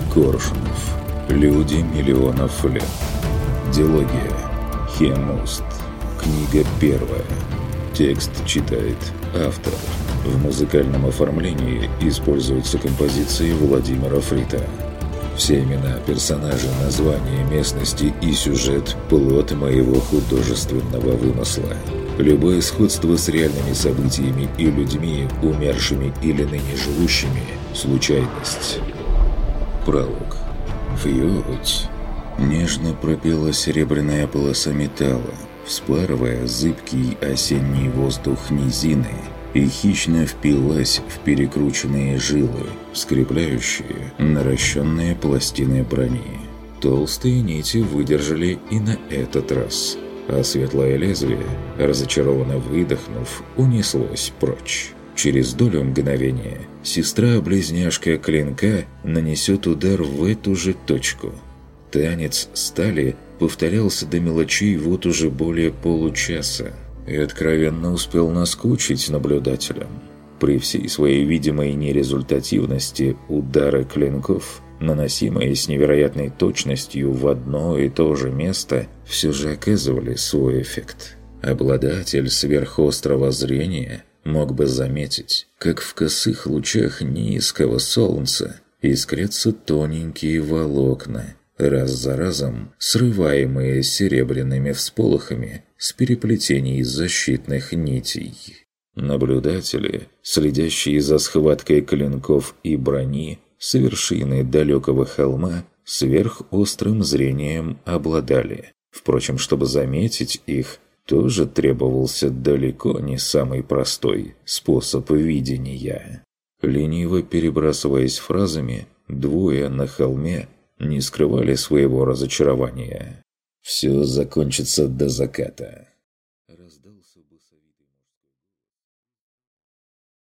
Коршунов. Люди миллионов лет. Дилогия. Хемуст. Книга первая. Текст читает автор. В музыкальном оформлении используются композиции Владимира Фрита. Все имена, персонажи, названия местности и сюжет – плод моего художественного вымысла. Любое сходство с реальными событиями и людьми, умершими или ныне живущими – случайность. Пролог. Фьють. Нежно пропела серебряная полоса металла, вспарывая зыбкий осенний воздух низины, и хищно впилась в перекрученные жилы, скрепляющие наращенные пластины брони. Толстые нити выдержали и на этот раз, а светлое лезвие, разочарованно выдохнув, унеслось прочь. Через долю мгновения сестра-близняшка клинка нанесет удар в эту же точку. Танец стали повторялся до мелочей вот уже более получаса и откровенно успел наскучить наблюдателям. При всей своей видимой нерезультативности удары клинков, наносимые с невероятной точностью в одно и то же место, все же оказывали свой эффект. Обладатель сверхострого зрения мог бы заметить, как в косых лучах низкого солнца искрятся тоненькие волокна, раз за разом срываемые серебряными всполохами с переплетений защитных нитей. Наблюдатели, следящие за схваткой клинков и брони с вершины далекого холма, сверхострым зрением обладали. Впрочем, чтобы заметить их, тоже требовался далеко не самый простой способ видения. Лениво перебрасываясь фразами, двое на холме не скрывали своего разочарования. «Все закончится до заката». Раздался басовитый